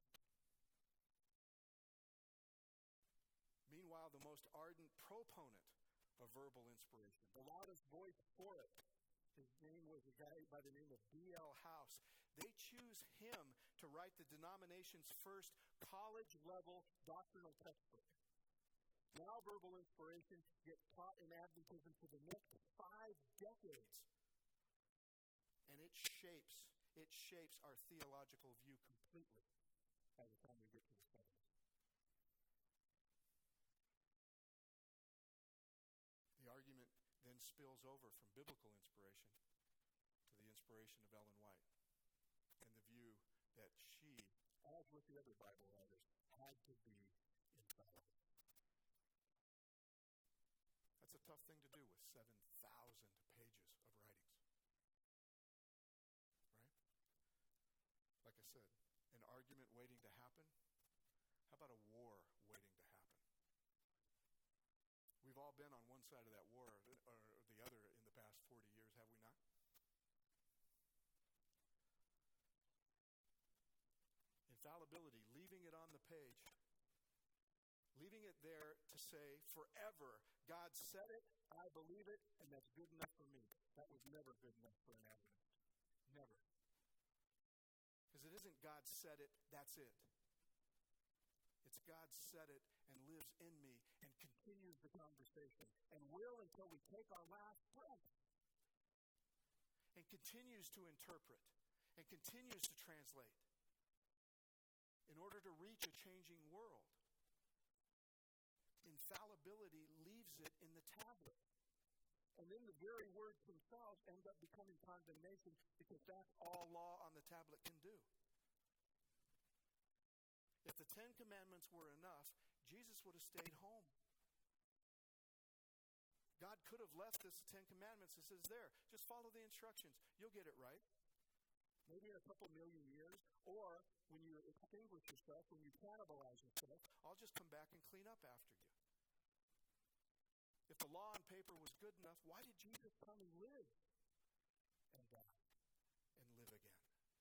Meanwhile, the most ardent proponent of verbal inspiration, the loudest voice for it, his name was a guy by the name of B L House. They choose him to write the denomination's first college-level doctrinal textbook. Now verbal inspiration gets taught in Adventism for the next five decades. And it shapes, it shapes our theological view completely by the time we get to the seventies. The argument then spills over from biblical inspiration to the inspiration of Ellen White and the view that she, as with the other Bible writers, had to be infallible. That's a tough thing to do with seven thousand pages of writings. Right? Like I said, an argument waiting to happen. How about a war waiting to happen? We've all been on one side of that war or the other in the past forty years, have we not? Infallibility, leaving it on the page, leaving it there to say, forever, God said it, I believe it, and that's good enough for me. That was never good enough for an Adventist. Never. Because it isn't God said it, that's it. It's God said it and lives in me and continues the conversation and will until we take our last breath. And continues to interpret and continues to translate in order to reach a changing world. Infallibility leaves it in the tablet. And then the very words themselves end up becoming condemnation because that's all law on the tablet can do. If the Ten Commandments were enough, Jesus would have stayed home. God could have left this Ten Commandments and says, there, just follow the instructions. You'll get it right. Maybe in a couple million years, or when you extinguish yourself, when you cannibalize yourself, I'll just come back and clean up after you. If the law on paper was good enough, why did Jesus come and live and die and live again?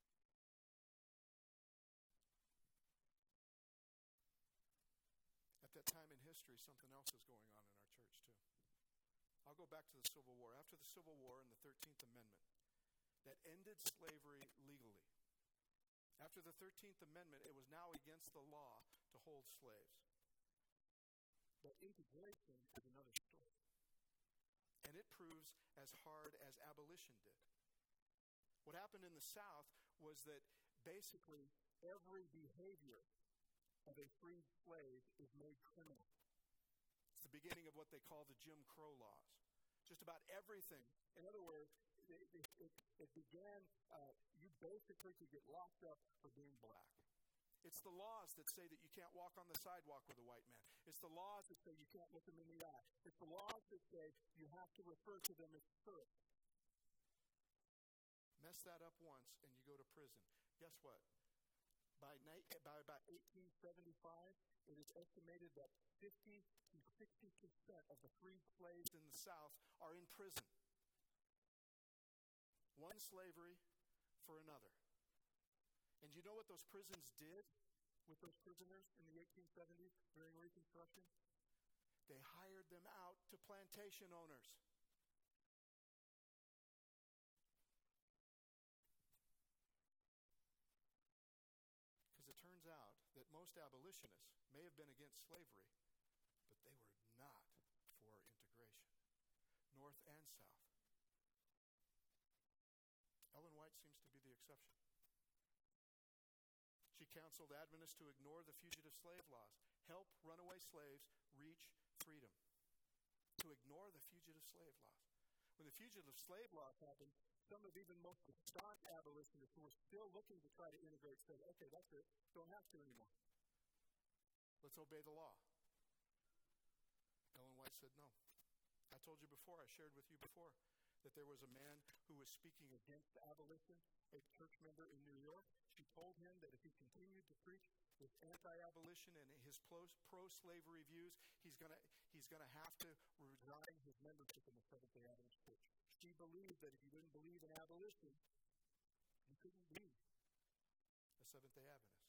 At that time in history, something else is going on in our church too. I'll go back to the Civil War. After the Civil War and the thirteenth Amendment, that ended slavery legally. After the thirteenth Amendment, it was now against the law to hold slaves. But integration is another story. And it proves as hard as abolition did. What happened in the South was that basically every behavior of a freed slave is made criminal. It's the beginning of what they call the Jim Crow laws. Just about everything. In other words, it, it, it, it began, uh, you basically could get locked up for being black. It's the laws that say that you can't walk on the sidewalk with a white man. It's the laws that say you can't look them in the eye. It's the laws that say you have to refer to them as sir. Mess that up once and you go to prison. Guess what? By, night, by about eighteen seventy-five, it is estimated that fifty to sixty percent of the freed slaves in the South are in prison. One slavery for another. And you know what those prisons did with those prisoners in the eighteen seventies during Reconstruction? They hired them out to plantation owners. Because it turns out that most abolitionists may have been against slavery, but they were not for integration, North and South. Ellen White seems to be the exception. She counseled Adventists to ignore the fugitive slave laws, help runaway slaves reach freedom. To ignore the fugitive slave laws. When the fugitive slave laws happened, some of even most staunch abolitionists who were still looking to try to integrate said, okay, that's it, don't have to anymore. Let's obey the law. Ellen White said, no. I told you before, I shared with you before, that there was a man who was speaking against abolition, a church member in New York. She told him that if he continued to preach with anti-abolition and his pro-slavery views, he's going to he's going to have to resign his membership in the Seventh-day Adventist Church. she believed that if you didn't believe in abolition, you couldn't be a Seventh-day Adventist.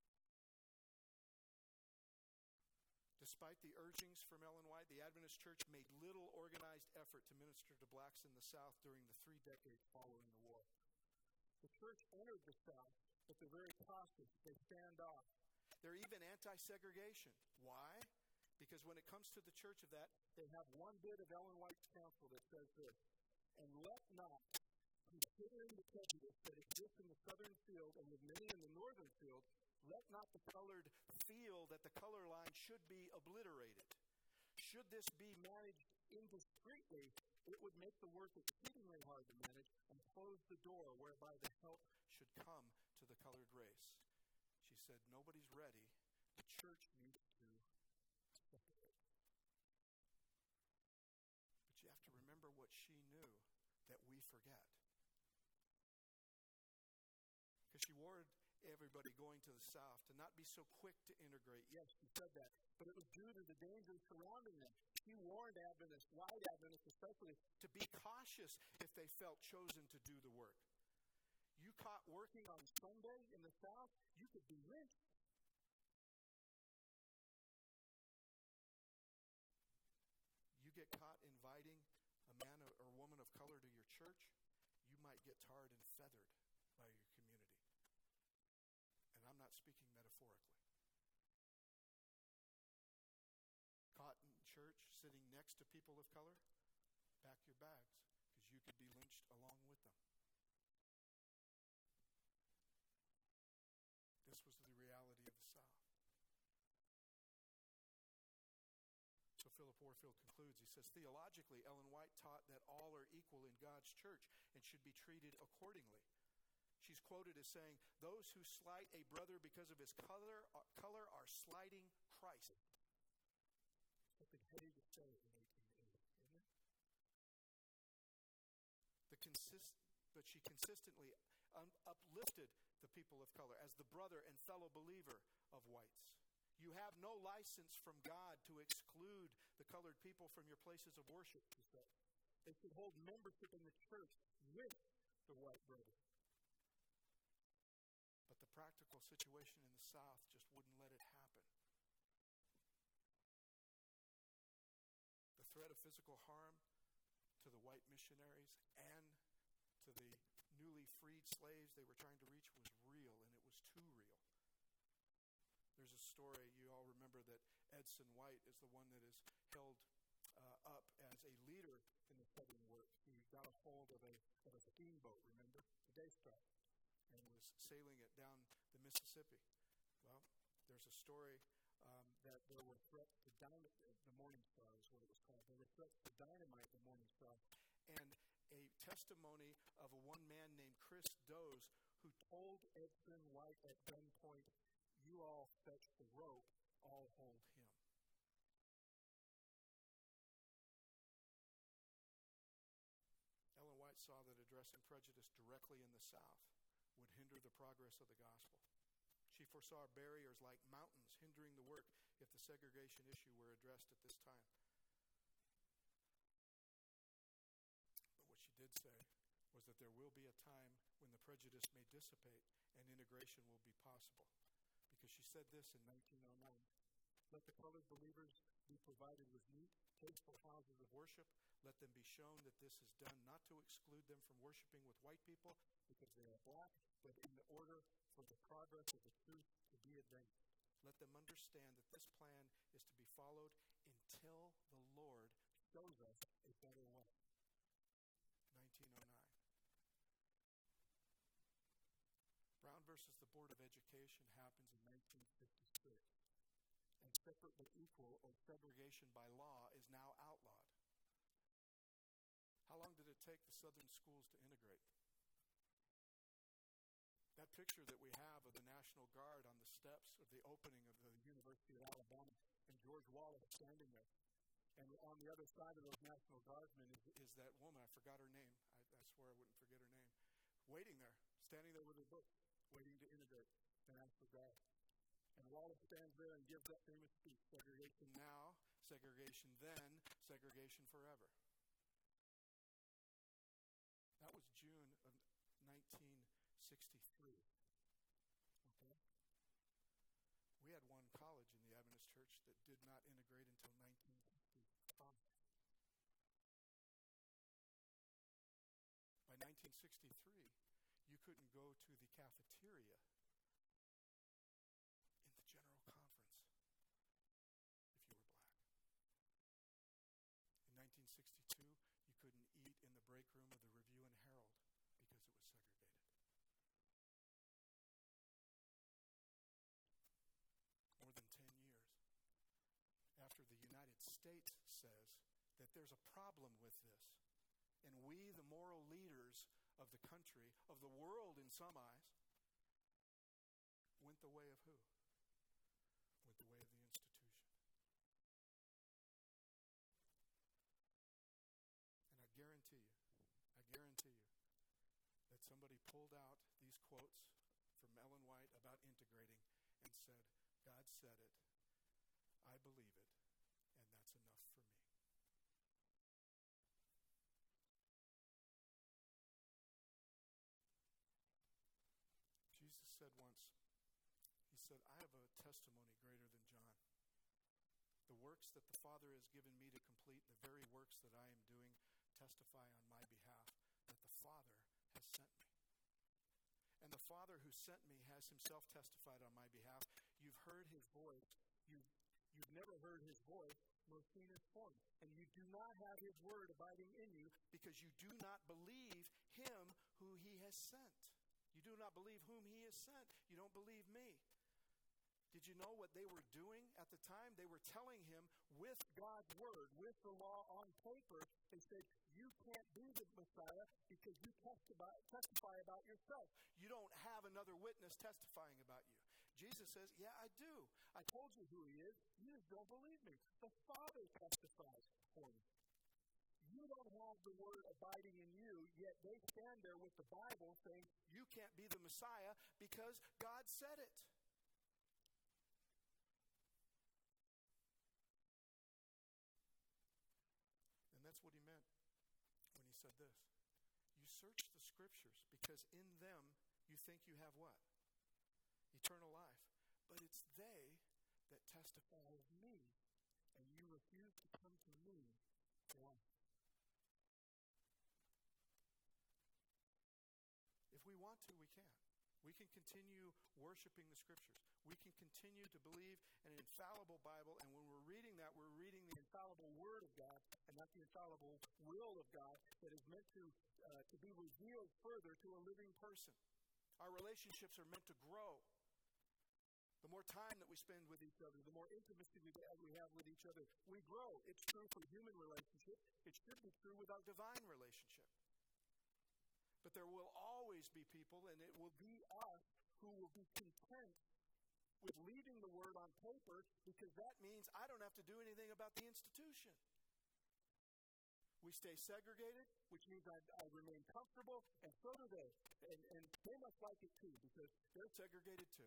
Despite the urgings from Ellen White, the Adventist Church made little organized effort to minister to blacks in the South during the three decades following the war. The church entered the South, but they're very cautious. They stand off. They're even anti-segregation. Why? Because when it comes to the church of that, they have one bit of Ellen White's counsel that says this: and let not, considering the prejudice that exists in the southern field and with many in the northern field, let not the colored feel that the color line should be obliterated. Should this be managed indiscreetly, it would make the work exceedingly hard to manage and close the door whereby the help should come to the colored race. She said, nobody's ready. The church needs to separate. But you have to remember what she knew that we forget. Because she warned everybody going to the South to not be so quick to integrate. Yes, she said that, but it was due to the dangers surrounding them. She warned Adventists, white Adventists especially, to be cautious if they felt chosen to do the work. You caught working on Sunday in the South, you could be lynched. You get caught inviting a man or woman of color to your church, you might get tarred and feathered by your community. And I'm not speaking metaphorically. Caught in church, sitting next to people of color, pack your bags, because you could be lynched along with them. This was the reality of the South. So Philip Warfield concludes. He says, theologically, Ellen White taught that all are equal in God's church and should be treated accordingly. She's quoted as saying, those who slight a brother because of his color, uh, color are slighting Christ. Something heavy to say in eighteen eighty, isn't it? The consist, but she consistently un- uplifted the people of color as the brother and fellow believer of whites. You have no license from God to exclude the colored people from your places of worship, she said. They should hold membership in the church with the white brother. But the practical situation in the South just wouldn't let it happen. The threat of physical harm to the white missionaries and to the newly freed slaves they were trying to reach was real, and it was too real. There's a story, you all remember, that Edson White is the one that is held uh, up as a leader in the Southern work. He got a hold of a, of a steamboat, remember, the Daystar, and was sailing it down the Mississippi. Well, there's a story um, that there were threats to dynamite, the Morning Star is what it was called. There were threats to dynamite the Morning Star. And a testimony of a one man named Chris Doze who told Edson White at gunpoint, you all fetch the rope, I'll hold him. Ellen White saw that addressing prejudice directly in the South would hinder the progress of the gospel. She foresaw barriers like mountains hindering the work if the segregation issue were addressed at this time. But what she did say was that there will be a time when the prejudice may dissipate and integration will be possible. Because she said this in nineteen oh nine, let the colored believers be provided with neat, tasteful houses of worship. Let them be shown that this is done not to exclude them from worshiping with white people because they are black, but in order for the progress of the truth to be advanced. Let them understand that this plan is to be followed until the Lord shows us a better way. nineteen oh nine. Brown versus the Board of Education happens in nineteen fifty-six. And separate but equal, or segregation by law, is now outlawed. How long did it take the Southern schools to integrate? That picture that we have of the National Guard on the steps of the opening of the University of Alabama and George Wallace standing there. And on the other side of those National Guardsmen is, is that woman, I forgot her name, I, I swear I wouldn't forget her name, waiting there, standing there with her book, waiting to integrate the National Guard. And Wallace stands there and gives that famous speech, segregation now, segregation then, segregation forever. to the cafeteria in the General Conference if you were black. In nineteen sixty-two, you couldn't eat in the break room of the Review and Herald because it was segregated. More than ten years after the United States says that there's a problem with this, and we, the moral leaders of the country, of the world in some eyes, went the way of who? Went the way of the institution. And I guarantee you, I guarantee you, that somebody pulled out these quotes from Ellen White about integrating and said, God said it, I believe it, and that's enough for me. Jesus said once, he said, I have a testimony greater than John. The works that the Father has given me to complete, the very works that I am doing, testify on my behalf that the Father has sent me. And the Father who sent me has himself testified on my behalf. You've heard his voice. You've, you've never heard his voice nor seen his form. And you do not have his word abiding in you because you do not believe him who he has sent. You do not believe whom he has sent. You don't believe me. Did you know what they were doing at the time? They were telling him with God's word, with the law on paper, they said, you can't be the Messiah because you testify, testify about yourself. You don't have another witness testifying about you. Jesus says, yeah, I do. I told you who he is. You just don't believe me. The Father testifies for me. You don't have the word abiding in you, yet they stand there with the Bible saying, you can't be the Messiah because God said it. And that's what he meant when he said this. You search the scriptures because in them you think you have what? Eternal life. But it's they that testify of me, and you refuse to come to me for life. If we want to, we can. We can continue worshiping the scriptures. We can continue to believe in an infallible Bible, and when we're reading that, we're reading the infallible Word of God and not the infallible will of God that is meant to, uh, to be revealed further to a living person. Our relationships are meant to grow. The more time that we spend with each other, the more intimacy we have with each other, we grow. It's true for human relationships. It should be true with our divine relationship. But there will always be people, and it will be us, who will be content with leaving the word on paper because that means I don't have to do anything about the institution. We stay segregated, which means I, I remain comfortable, and so do they. And, and they must like it too because they're segregated too.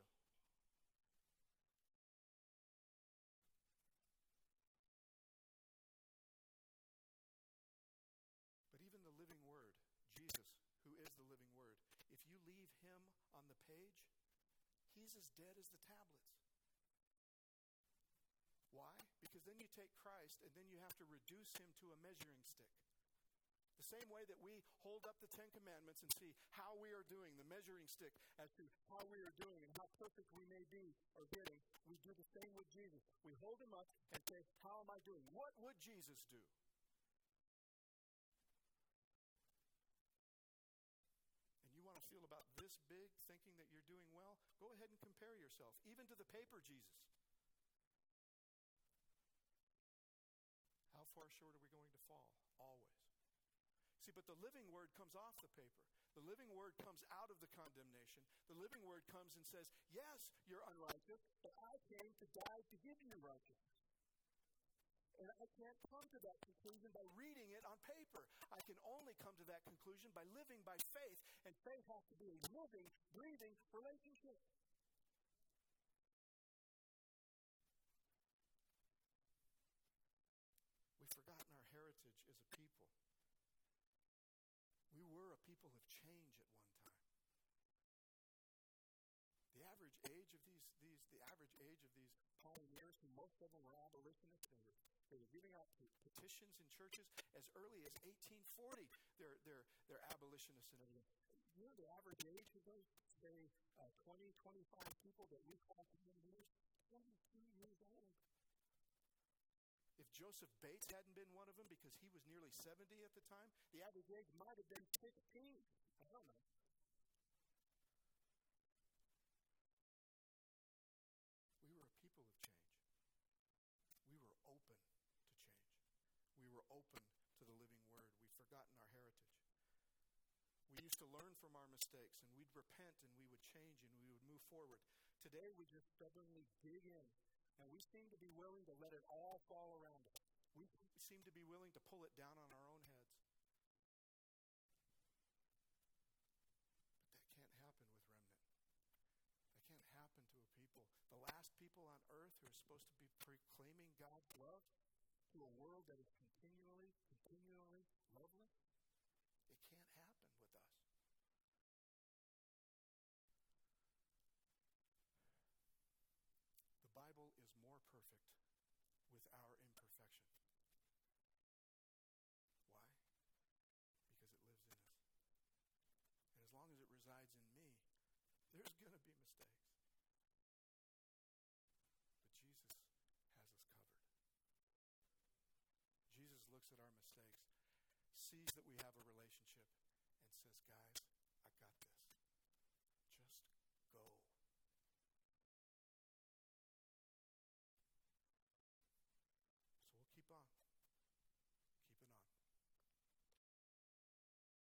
But even the living word, Jesus, who is the living word, if you leave him on the page, he's as dead as the tablets. Why? Because then you take Christ and then you have to reduce him to a measuring stick. The same way that we hold up the Ten Commandments and see how we are doing, the measuring stick as to how we are doing and how perfect we may be or getting, we do the same with Jesus. We hold him up and say, how am I doing? What would Jesus do? Want to feel about this big, thinking that you're doing well, go ahead and compare yourself, even to the paper Jesus. How far short are we going to fall? Always. See, but the living word comes off the paper. The living word comes out of the condemnation. The living word comes and says, yes, you're unrighteous, but I came to die to give you righteousness. And I can't come to that conclusion by reading it on paper. I can only come to that conclusion by living by faith. And faith has to be a living, breathing relationship. We've forgotten our heritage as a people. We were a people of change at one time. The average age of these, these the average age of these pioneers, who most of them were abolitionists, they were, they were giving out petitions in churches as early as eighteen forty. They're, they're, they're abolitionists and everything. you know the average age of those, say, uh, twenty, twenty-five people that we call community leaders? twenty-two years old. If Joseph Bates hadn't been one of them because he was nearly seventy at the time, the average age might have been sixteen. I don't know. We were a people of change. We were open to change. We were open to the living word. We've forgotten our heritage. We used to learn from our mistakes, and we'd repent, and we would change, and we would move forward. Today, we just stubbornly dig in, and we seem to be willing to let it all fall around us. We seem to be willing to pull it down on our own heads. But that can't happen with remnant. That can't happen to a people. The last people on earth who are supposed to be proclaiming God's love to a world that is continually, continually loveless. It can't happen with us. The Bible is more perfect with our imperfection. Why? Because it lives in us. And as long as it resides in me, there's going to be mistakes. But Jesus has us covered. Jesus looks at our mistakes, sees that we have a